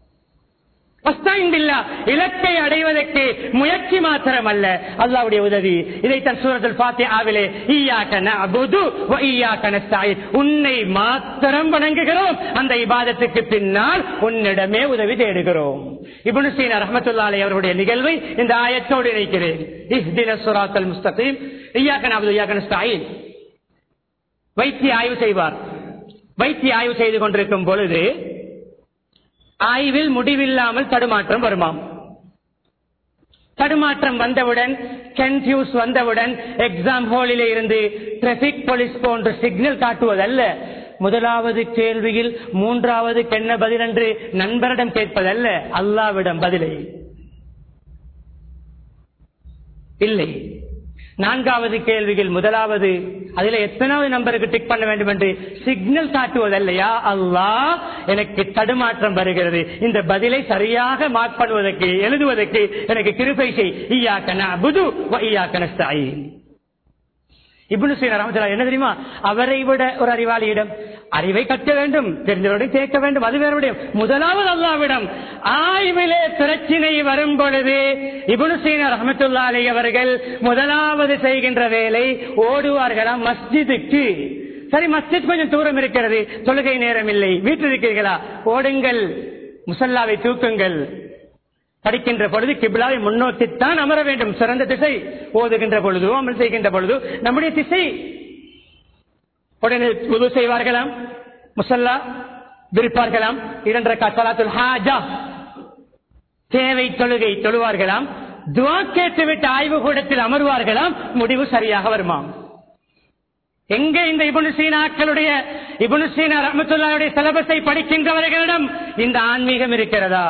இலக்கை அடைவதற்கு முயற்சி மாத்திரம் அல்ல, அல்லாஹ்வுடைய உதவி. இதைத்தான் சூரத்துல் ஃபாத்திஹாவிலே இய்யாக நஅபுது வ இய்யாக நஸ்தஈன், உன்னை மாத்திரம் வணங்குகிறோம், அந்த இபாதத்துக்கு பின்னால் உன்னிடமே உதவி தேடுகிறோம். இப்னு சீனா ரஹ்மத்துல்லாஹி அலைஹி அவருடைய நிகழ்வை இந்த ஆயத்தோடு இணைக்கிறேன். இஹ்தினஸ் ஸிராத்தல் முஸ்தகீம் இய்யாக நஅபுது வ இய்யாக நஸ்தஈன். வைத்திய ஆய்வு செய்வார். வைத்திய ஆய்வு செய்து கொண்டிருக்கும் பொழுது ஆய்வில் முடிவில்லாமல் தடுமாற்றம் வருமாம். தடுமாற்றம் வந்தவுடன், கன்ஃபியூஸ் வந்தவுடன் எக்ஸாம் ஹாலிலே இருந்து டிராபிக் போலீஸ் போன்ற சிக்னல் காட்டுவதல்ல, முதலாவது கேள்வியில் மூன்றாவது என்ன பதில் என்று நண்பரிடம் கேட்பதல்ல, அல்லாஹ்விடம் பதிலை இல்லை. நான்காவது கேள்வியில் முதலாவது, அதில் எத்தனாவது நம்பருக்கு டிக் பண்ண வேண்டும் என்று சிக்னல் காட்டுவதல்லையா, அல்லாஹ் எனக்கு தடுமாற்றம் வருகிறது, இந்த பதிலை சரியாக மார்க் பண்ணுவதற்கு, எழுதுவதற்கு எனக்கு கிருபை செய், இய்யாக நஅபுது வ இய்யாக நஸ்தஈன். இப்னு சீனா ரஹ்மத்துல்லாஹி என்ன தெரியுமா, அவரை விட ஒரு அறிவாளியிடம் அறிவை கற்க வேண்டும், தெரிஞ்சவரிடம் கேட்க வேண்டும், அது வேறுடைய. முதலாவது அல்லாஹ்விடம். ஆய்விலே பிரச்சினை வரும் பொழுது இப்னு சீனா ரஹ்மத்துல்லாஹி அலைஹி அவர்கள் முதலாவது செய்கின்ற வேலை, ஓடுவார்களாம் மஸ்ஜிதுக்கு. சரி, மஸ்ஜித் கொஞ்சம் தூரம் இருக்கிறது, தொழுகை நேரம் இல்லை, வீட்டில் இருக்கிறீர்களா, ஓடுங்கள், முசல்லாவை தூக்குங்கள். படிக்கின்ற பொழுது கிப்லாவை முன்னோக்கித்தான் அமர வேண்டும், சிறந்த திசை. ஓதுகின்ற பொழுது, அமல் செய்கின்ற பொழுது நம்முடைய திசை. உடனே உது செய்வார்களாம், முசல்லா விரிப்பார்களாம், இரண்டு ரக்காத் ஸலாத்துல் ஹாஜா தேவை தொழுகை தொழுவார்களாம், துஆ கேட்டுவிட்டு ஆய்வு கூடத்தில் அமர்வார்களாம், முடிவு சரியாக வருமாம். எங்கே இந்த இப்னு சீனாக்களுடைய, இப்னு சீனா ரஹ்மத்துல்லாஹி சிலபஸை படிக்கின்றவர்களிடம் இந்த ஆன்மீகம் இருக்கிறதா?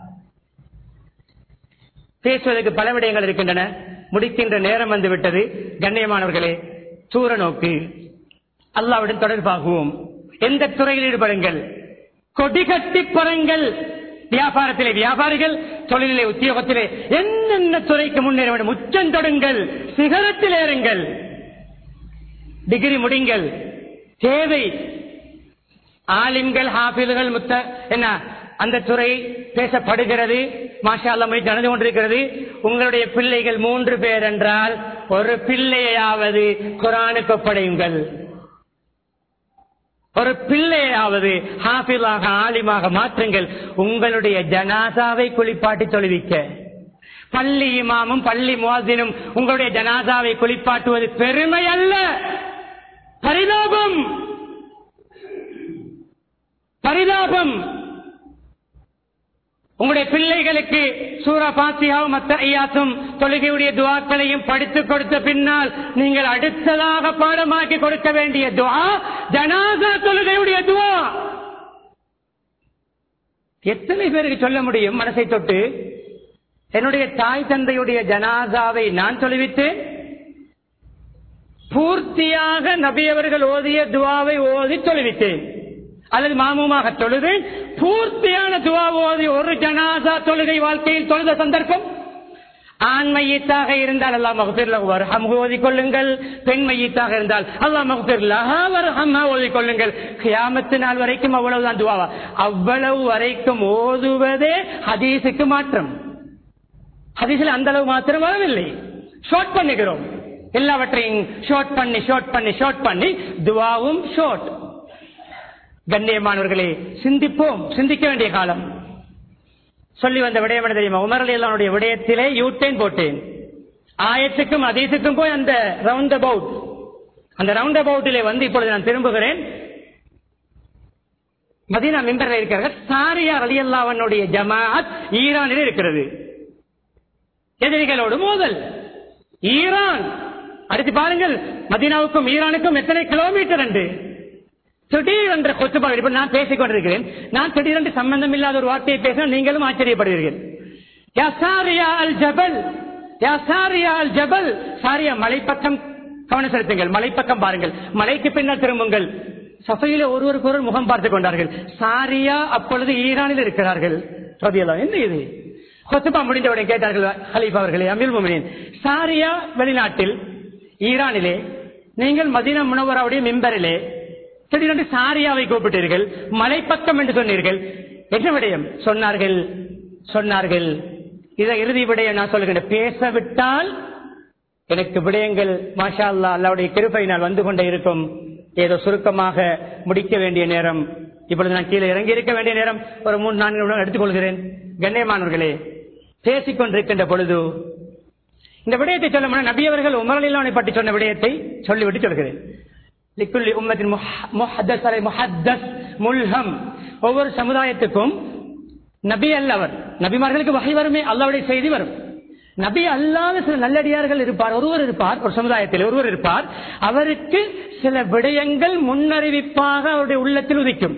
பேசுவதற்கு பல விடயங்கள் இருக்கின்றன, முடிக்கின்ற நேரம் வந்து விட்டது. கண்ணியமானவர்களே, தூர நோக்கு, அல்லாஹ்வுடன் தொடர்பாகுவோம். எந்த துறையில் ஈடுபடுங்கள், கொடி கட்டி பறங்கள். வியாபாரத்திலே வியாபாரிகள், தொழிலே உத்தியோகத்திலே என்னென்ன துறைக்கு முன்னேற வேண்டும், உச்சம் தொடுங்கள், சிகரத்தில் ஏறுங்கள், டிகிரி முடிங்கள். தேவை ஆலிம்கள், ஹாஃபில்கள், முத்த என்ன அந்த துறை பேசப்படுகிறது. மாஷா அல்லாஹ் முயற்சி நடந்து கொண்டிருக்கிறது. உங்களுடைய பிள்ளைகள் மூன்று பேர் என்றால் ஒரு பிள்ளையாவது குர்ஆனுக்கு ஒப்படையுங்கள். ஒரு பிள்ளையாவது ஹாஃபிலாக ஆலிமாக மாற்றுங்கள். உங்களுடைய ஜனாசாவை குளிப்பாட்டி தொழுவிக்க பள்ளி இமாமும் பள்ளி முஅத்தினும் உங்களுடைய ஜனாசாவை குளிப்பாட்டுவது பெருமை அல்ல, பரிதாபம். பரிதாபம். உங்களுடைய பிள்ளைகளுக்கு சூரா ஃபாத்திஹாவும் அத்தஹியாத்தும் தொழுகையுடைய துஆக்களையும் படித்துக் கொடுத்த பின்னால் நீங்கள் அடுத்ததாக பாடமாக்கி கொடுக்க வேண்டிய துஆ ஜனாஸா தொழுகையுடைய துஆ. எத்தனை பேருக்கு சொல்ல முடியும் மனசை தொட்டு, என்னுடைய தாய் தந்தையுடைய ஜனாசாவை நான் தொழுவித்தேன், பூர்த்தியாக நபி அவர்கள் ஓதிய துஆவை ஓதி தொழுவித்தேன், அல்லது மாமூமாக தொழுதேன், பூர்த்தியான துஆ ஓதி ஒரு ஜனாசா தொழுகை வாழ்க்கையில் தொழுத சந்தர்ப்பம். ஆண் மையத்தாக இருந்தால் அல்லாஹ் மக்ஃபிர் லஹு வர்ஹம்ஹு ஓதிக்கொள்ளுங்கள், பெண் மையத்தாக இருந்தால் அல்லாஹ் மக்ஃபிர் லஹா வர்ஹம்ஹா ஓதிக்கொள்ளுங்கள். கியாமத் நாள் வரைக்கும் அவ்வளவுதான் துஆவா. அவ்வளவு வரைக்கும் ஓதுவதே ஹதீஸுக்கு மாற்றம். ஹதீஸில் அந்த அளவு மாத்திரம் வரவில்லை. ஷார்ட் பண்ணுகிறோம், எல்லாவற்றையும் ஷார்ட் பண்ணி ஷார்ட் பண்ணி ஷார்ட் பண்ணி துஆவும் ஷார்ட். கண்ணியமானவர்களே, சிந்திப்போம், சிந்திக்க வேண்டிய காலம். சொல்லி வந்த விடயம் என்ன தெரியுமா? உமர் ரலியல்லாஹு அன்ஹு விடயத்திலே யூட்டேன் போட்டேன். ஆயத்துக்கும் ஹதீஸுக்கும் போய் அந்த ரவுண்ட் அபவுட் அந்த ரவுண்ட் அபவுட்டிலே வந்து இப்பொழுது நான் திரும்புகிறேன். மதீனா மிம்பரில் இருக்கிறார்கள். சாரியா ரலியல்லாஹு அன்ஹுடைய ஜமாஅத் ஈரானில் இருக்கிறது. எதிரிகளோடு மோதல். ஈரான் அடுத்து பாருங்கள், மதீனாவுக்கும் ஈரானுக்கும் எத்தனை கிலோமீட்டர் என்று. திடீரென்று கொத்துபா நான் பேசிக் கொண்டிருக்கிறேன். நான் திடீரென்று சம்பந்தம் இல்லாத ஒரு வார்த்தையை பேசினால் நீங்களும் ஆச்சரியப்படுவீர்கள். யா சாரியா அல் ஜபல், யா சாரியா அல் ஜபல். சாரியா மலைப்பக்கம் கவனம் செலுத்துங்கள், மலைப்பக்கம் பாருங்கள், மலைக்கு பின்னால் திரும்புங்கள். சஃபையில ஒருவருக்கு ஒரு முகம் பார்த்துக் கொண்டார்கள். சாரியா அப்பொழுது ஈரானில் இருக்கிறார்கள். ரலியல்லாஹு என்ன இது? கொத்துபா முடிந்தவுடன் கேட்டார்கள், ஹலீஃபா அவர்களே, அமீர் முஃமினீன், சாரியா வெளிநாட்டில் ஈரானிலே, நீங்கள் மதீனா முனவராவுடைய மிம்பரிலே திடீரென்று சாரியாவை கூப்பிட்டீர்கள், மலைப்பக்கம் என்று சொன்னீர்கள், என்ன விடயம் சொன்னார்கள்? சொன்னார்கள் இதை இறுதி விடயம் நான் சொல்லுகிறேன். பேசவிட்டால் எனக்கு விடயங்கள் மாஷா அல்லாஹ் அல்லாஹ்வுடைய கிருபையினால் வந்து கொண்டே இருக்கும். ஏதோ சுருக்கமாக முடிக்க வேண்டிய நேரம், இப்பொழுது நான் கீழே இறங்கி இருக்க வேண்டிய நேரம். ஒரு மூன்று நான்கு நிமிடம் எடுத்துக்கொள்கிறேன். கண்ணியமானவர்களே, பேசிக் கொண்டிருக்கின்ற பொழுது இந்த விடயத்தை சொல்ல நபி அவர்கள் உமர் ரலியல்லாஹு அன்ஹு பற்றி சொன்ன விடயத்தை சொல்லிவிட்டு சொல்கிறேன். ஒவ்வொரு சமுதாயத்துக்கும் நபி அல்லவர், நபிமார்களுக்கு வகை வருமே, அல்லாஹ்வுடைய செய்தி வரும். நபி அல்லாத சில நல்லடியார்கள் இருப்பார், ஒருவர் இருப்பார், ஒரு சமுதாயத்தில் ஒருவர் இருப்பார். அவருக்கு சில விடயங்கள் முன்னறிவிப்பாக அவருடைய உள்ளத்தில் உதிக்கும்.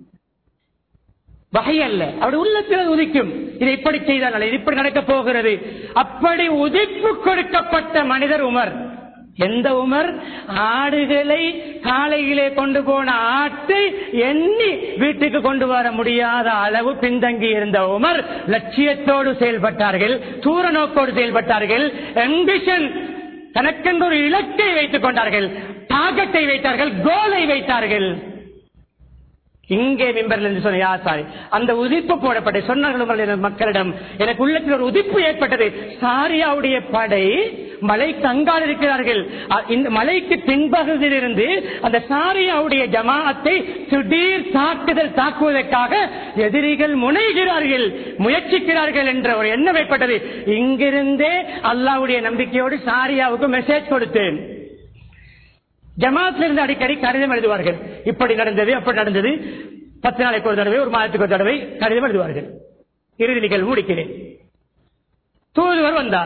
வகை அல்ல, அவருடைய உள்ளத்தில் உதிக்கும். இதை இப்படி செய்தால் இது இப்படி நடக்க போகிறது. அப்படி உதிப்பு கொடுக்கப்பட்ட மனிதர் உமர். எந்த உமர்? ஆடுகளை காலையிலே கொண்டு போன ஆட்டை எண்ணி வீட்டுக்கு கொண்டு வர முடியாத அளவு பின்தங்கி இருந்த உமர் லட்சியத்தோடு செயல்பட்டார்கள், தூர நோக்கோடு செயல்பட்டார்கள். அம்பிஷன், தனக்கென்று ஒரு இலக்கை வைத்துக் கொண்டார்கள், டார்கெட்டை வைத்தார்கள், கோலை வைத்தார்கள். இங்கே மிம்பரில் இருந்து சொன்ன யாசாரி அந்த உதிப்பு போடப்பட்ட சொன்னார்கள் மக்களிடம். எனக்கு உள்ளத்தில் ஒரு உதிப்பு ஏற்பட்டது. சாரியாவுடைய படை மலைக்கு அங்கால் இருக்கிறார்கள். இந்த மலைக்கு பின்பகுதியில் இருந்து அந்த சாரியாவுடைய ஜமாஅத்தை திடீர் தாக்குதல் தாக்குவதற்காக எதிரிகள் முனைகிறார்கள், முயற்சிக்கிறார்கள் என்ற ஒரு எண்ணம் ஏற்பட்டது. இங்கிருந்தே அல்லாஹ்வுடைய நம்பிக்கையோடு சாரியாவுக்கு மெசேஜ் கொடுத்தேன். ஜமாத்தில் இருந்து அடிக்கடி கடிதம் எழுதுவார்கள். இப்படி நடந்தது, அப்படி நடந்தது. பத்து நாளைக்கு ஒரு தடவை, ஒரு மாதத்துக்கு ஒரு தடவை கடிதம் எழுதுவார்கள். இறுதி நிகழ்வு முடிக்கிறேன். தூதுவர் வந்தார்,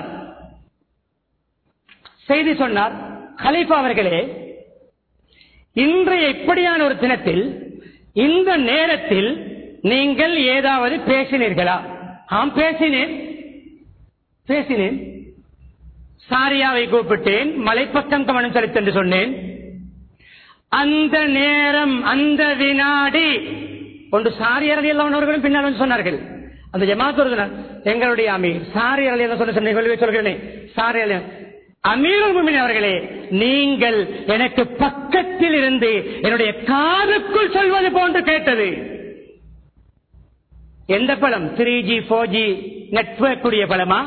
செய்தி சொன்னார். கலீஃபா அவர்களே, இன்றைய இப்படியான ஒரு தினத்தில் இந்த நேரத்தில் நீங்கள் ஏதாவது பேசினீர்களா? ஆம், பேசினேன் பேசினேன் சாரியாவை கூப்பிட்டேன், மலைப்பக்கம் கவனம் செலுத்த என்று சொன்னேன். அந்த நேரம், அந்த வினாடி ஒன்று சாரியார் ரலியல்லாஹு அன்ஹு அவர்களும் பின்னால் வந்து சொன்னார்கள். அந்த ஜமாத் ஒரு எங்களுடைய அமீர் சாரியார் ரலியல்லாஹு அன்ஹு சொன்ன சொல்கிறேன். சாரியார் அமீருல் முஃமினீன் அவர்களே, நீங்கள் எனக்கு பக்கத்தில் இருந்து என்னுடைய காதுக்குள் சொல்வது போன்று கேட்டது. எந்த பழம்? Three G four G network உடைய பழமா?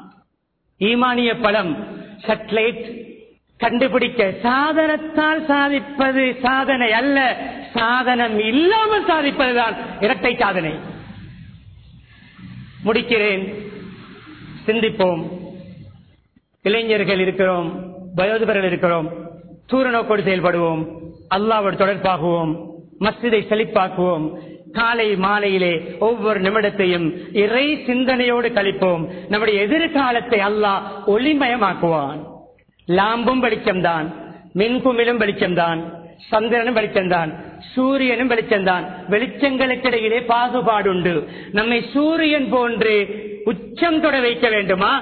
ஈமானிய பழம் சேட்டலைட் கண்டுபிடிக்க சாதனத்தால் சாதிப்பது சாதனை அல்ல, சாதனம் இல்லாமல் சாதிப்பதுதான் இரட்டை சாதனை. முடிக்கிறேன். சிந்திப்போம். இளைஞர்கள் இருக்கிறோம், வயோதிபர்கள் இருக்கிறோம். தூர நோக்கோடு செயல்படுவோம். அல்லாஹ்வோடு தொடர்பாகுவோம். மஸ்ஜிதை செழிப்பாக்குவோம். காலை மாலையிலே ஒவ்வொரு நிமிடத்தையும் இறை சிந்தனையோடு கழிப்போம். நம்முடைய எதிர்காலத்தை அல்லாஹ் ஒளிமயமாக்குவான். லாம்பும் வெளிச்சம்தான், மின்குமிழும் வெளிச்சம்தான், சந்திரனும் வெளிச்சம்தான், சூரியனும் வெளிச்சம்தான். வெளிச்சங்களுக்கிடையிலே பாகுபாடுண்டு. நம்மை சூரியன் போன்று உச்சம் தொட வைக்க வேண்டுமா?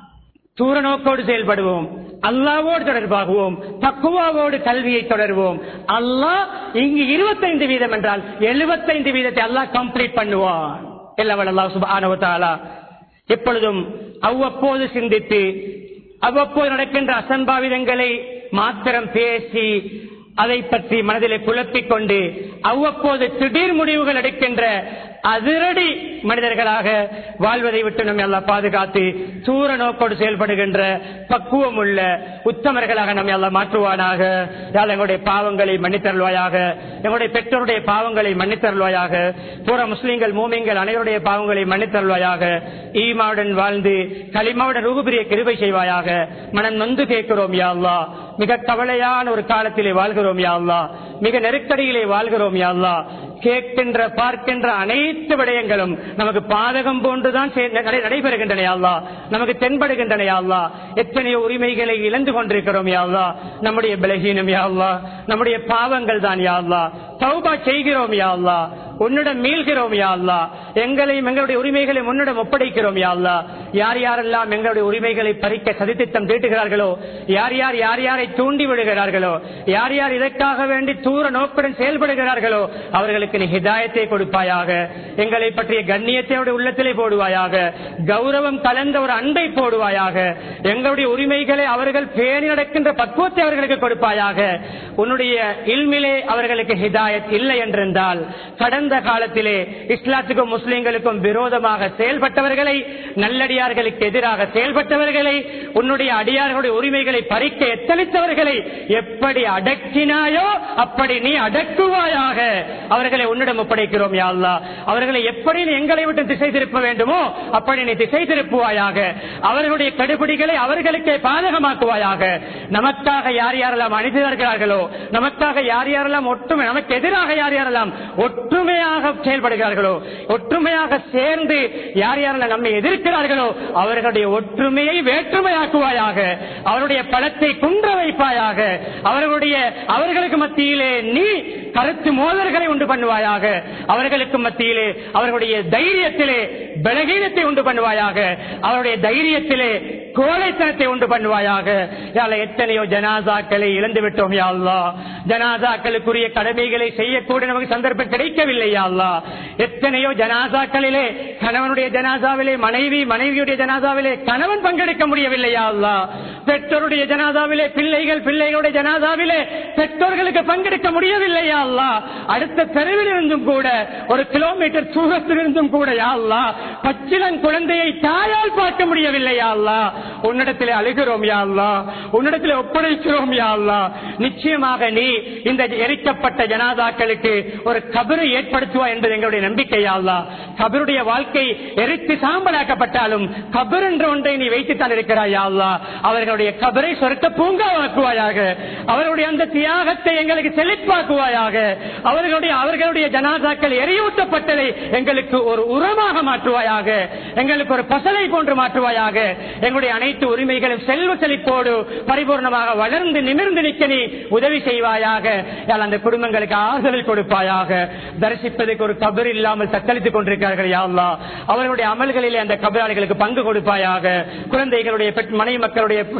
தூர நோக்கோடு செயல்படுவோம். அல்லாஹ்வோடு தொடர்பாகுவோம். தக்குவாவோடு கல்வியை தொடர்வோம். அல்லாஹ் இங்கு இருபத்தைந்து வீதம் என்றால் எழுபத்தைந்து வீதத்தை அல்லாஹ் கம்ப்ளீட் பண்ணுவான். எல்லாம் அல்லாஹ் சுப்ஹானஹு வ தஆலா எப்பொழுதும் அவ்வப்போது சிந்தித்து அவ்வப்போது நடக்கின்ற அசம்பாவிதங்களை மாத்திரம் பேசி அதை பற்றி மனதிலே குழப்பிக் கொண்டு அவ்வப்போது திடீர் முடிவுகள் எடுக்கின்ற அதிரடி மனிதர்களாக வாழ்வதை விட்டு நம்ம எல்லாம் பாதுகாத்து தூர நோக்கோடு செயல்படுகின்ற பக்குவம் உள்ள உத்தமர்களாக நம்ம எல்லாம் மாற்றுவானாக. எங்களுடைய பாவங்களை மன்னித்தருள்வாயாக. எங்களுடைய பெற்றோருடைய பாவங்களை மன்னித்தருள்வாயாக. பூரா முஸ்லீம்கள் மூமின்கள் அனைவருடைய பாவங்களை மன்னித்தருள்வாயாக. ஈமாவுடன் வாழ்ந்து களிமாவுடன் ரூபுரிய கிருபை செய்வாயாக. மனம் நொந்து கேட்கிறோம் யா அல்லாஹ். மிக கவலையான ஒரு காலத்திலே வாழ்கிறோம் யா அல்லாஹ். மிக நெருக்கடியிலே வாழ்கிறோம் யா அல்லாஹ். கேட்கின்ற பார்க்கின்ற அனைத்து விடயங்களும் நமக்கு பாதகம் போன்றுதான் நடைபெறுகின்றன யா அல்லாஹ். நமக்கு தென்படுகின்றன யா அல்லாஹ். எத்தனையோ உரிமைகளை இழந்து கொண்டிருக்கிறோம் யா அல்லாஹ். நம்முடைய பலகீனம் யா அல்லாஹ், நம்முடைய பாவங்கள் தான் யா அல்லாஹ். தௌபா செய்கிறோம் யா அல்லாஹ். உன்னிடம் மீள்கிறோம் யா அல்லாஹ். எங்களையும் எங்களுடைய உரிமைகளை உன்னிடம் ஒப்படைக்கிறோம் யா அல்லாஹ். யார் யாரெல்லாம் எங்களுடைய உரிமைகளை பறிக்க சதித்திட்டம் தீட்டுகிறார்களோ, யார் யார் யார் யாரை தூண்டி விடுகிறார்களோ, யார் யார் இதற்காக வேண்டி தூர நோக்குடன் செயல்படுகிறார்களோ அவர்களுக்கு நீ ஹிதாயத்தை கொடுப்பாயாக. எங்களை பற்றிய கண்ணியத்தையோட உள்ளத்திலே போடுவாயாக. கௌரவம் கலந்த ஒரு அன்பை போடுவாயாக. எங்களுடைய உரிமைகளை அவர்கள் பேணி நடக்கின்ற பக்குவத்தை அவர்களுக்கு கொடுப்பாயாக. உன்னுடைய இல்மிலே அவர்களுக்கு ஹிதாயத் இல்லை என்றிருந்தால் கடந்த காலத்திலே இஸ்லாத்துக்கும் முஸ்லிம்களுக்கும் விரோதமாக செயல்பட்டவர்களை, நல்லடியார்களுக்கு எதிராக செயல்பட்டவர்களை, உன்னுடைய அடியார்களுடைய உரிமைகளை பறிக்க எத்தளித்தவர்களை எப்படி அடக்கினாயோ அப்படி நீ அடக்குவாயாக. அவர்களை உன்னிடம் ஒப்படைக்கிறோம் யா அல்லாஹ். அவர்களை எப்படி எங்களை விட்டு திசை திருப்ப வேண்டுமோ அப்படி நீ திசை திருப்புவாயாக. அவர்களுடைய கடுபிடிகளை அவர்களுக்கே பாதகமாக்குவாயாக. நமக்காக யார் யாரெல்லாம் அணிந்திருக்கிறார்களோ, நமக்காக யார் யாரெல்லாம் ஒற்றுமை, நமக்கு எதிராக யார் யாரெல்லாம் ஒற்றுமையாக செயல்படுகிறார்களோ, ஒற்றுமையாக சேர்ந்து யார் யாரெல்லாம் நம்மை எதிர்க்கிறார்களோ அவர்களுடைய ஒற்றுமையை வேற்றுமையாக்குவாயாக. அவருடைய பலத்தை குன்ற வைப்பாயாக. அவர்களுடைய அவர்களுக்கு மத்தியிலே நீ கருத்து மோதல்களை உண்டு பண்ணுவாயாக. அவர்களுக்கு மத்தியிலே அவர்களுடைய தைரியத்திலே பலகீனத்தை உண்டு பண்ணுவாயாக. அவருடைய தைரியத்திலே கோழைத்தனத்தை உண்டு பண்ணுவாயாக. எத்தனையோ ஜனாசாக்களை இழந்து விட்டோம் யா அல்லாஹ். ஜனாசாக்களுக்குரிய கடமைகளை செய்யக்கூடிய நமக்கு சந்தர்ப்பம் கிடைக்கவில்லை யா அல்லாஹ். எத்தனையோ ஜனாசாக்களிலே கணவனுடைய ஜனாசாவிலே மனைவி, மனைவியுடைய ஜனாசாவிலே கணவன் பங்கெடுக்க முடியவில்லை யா அல்லாஹ். பெற்றோருடைய ஜனாசாவிலே பிள்ளைகள், பிள்ளைகளுடைய ஜனாசாவிலே பெற்றோர்களுக்கு பங்கெடுக்க முடியவில்லை யா அல்லாஹ். அடுத்த தெருவில் இருந்தும் கூட, ஒரு கிலோமீட்டர் தூரத்தில் இருந்தும் கூட யா அல்லாஹ் பச்சிளம் குழந்தையை தாயால் பார்க்க முடியவில்லை யா அல்லாஹ். உன்னிடத்திலே அழுகிறோம் யா அல்லாஹ். உன்னிடத்திலே ஒப்படைக்கிறோம் யா அல்லாஹ். நிச்சயமாக நீ இந்த எரிக்கப்பட்ட ஜனாதாக்களுக்கு ஒரு கபரை ஏற்படுத்துவா என்பது எங்களுடைய நம்பிக்கை யா அல்லாஹ். கபருடைய வாழ்க்கை எரித்து சாம்பலாக்கப்பட்டாலும் கபர் என்ற ஒன்றை நீ வைத்துத்தான் இருக்கிறாய் யா அல்லாஹ். அவர்களுடைய கபரை சொர்க்க பூங்காவாக்குவாயாக. அவர்களுடைய அந்த தியாகத்தை எங்களுக்கு செழிப்பாக்குவாயாக. அவர்களுடைய அவர்களுடைய ஜனாதாக்கள் எரியூட்டப்பட்டதை எங்களுக்கு ஒரு உரமாக மாற்றுவாயாக. எங்களுக்கு ஒரு பசலை போன்று மாற்றுவாயாக. எங்களுடைய அனைத்து உரிமைகளும் செல்வ செழிப்போடு பரிபூர்ணமாக வளர்ந்து நிமிர்ந்து நிற்க நீ உதவி செய்வாயாக. அந்த குடும்பங்களுக்கு ஆறுதல் கொடுப்பாயாக. தரிசிப்பதற்கு ஒரு கபர் இல்லாமல் தத்தளித்துக் கொண்டிருக்கிறார்கள் யா அல்லாஹ். அவர்களுடைய அமல்களிலே அந்த கபராளிகளுக்கு பங்கு கொடுப்பாயாக. குழந்தைகளுடைய மனைவி மக்களுடைய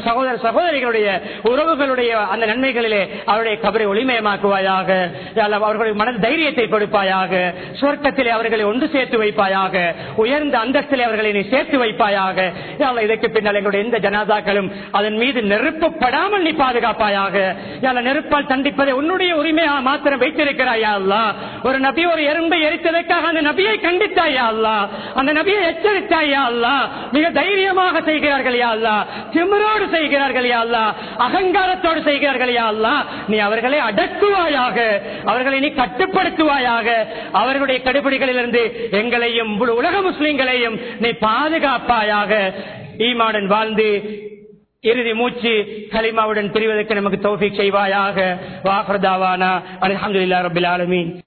சகோதர சகோதரிகளுடைய உறவுகளுடைய அந்த நன்மைகளிலே அவருடைய கபரை ஒளிமயமாக்குவாயாக. அவர்களுடைய மன தைரியத்தை கொடுப்பாயாக. சொர்க்கத்திலே அவர்களை ஒன்று சேர்த்து வைப்பாயாக. உயர்ந்த அந்தஸ்திலே அவர்களை நீ சேர்த்து வைப்பாயாக. இதற்கு பின்னால் எங்களுடைய எந்த ஜனாதாக்களும் அதன் மீது நெருப்பப்படாமல் நீ பாதுகாப்பாயாக. நெருப்பால் தண்டிப்பதை உன்னுடைய உரிமையா மாத்திரம் வைத்திருக்கிறாயா அல்லா. ஒரு நபி ஒரு எறும்பை எரித்ததற்காக அந்த நபியை கண்டித்தாயா அல்லா. அந்த நபியை எச்சரித்தாயா அல்லா. மிக தைரியமாக செய்கிறார்கள் யா அல்லா. திமிரோடு செய்கிறார்கள் யா அல்லா. அகங்காரத்தோடு செய்கிறார்கள் யா அல்லா. நீ அவர்களை அடக்குவாயாக. அவர்களை நீ கட்டுப்படுத்துவாயாக. அவர்களுடைய கடுபிடிகளிலிருந்து எங்களையும் உலக முஸ்லிம்களையும் நீ பாதுகாப்பாயாக. ஈமானுடன் வாழ்ந்து இறுதி மூச்சு கலிமாவுடன் பிரிவதற்கு நமக்கு தௌஃபீக் செய்வாயாக. வாஹர் தாவானா அல்ஹம்துலில்லாஹி ரப்பில் ஆலமீன்.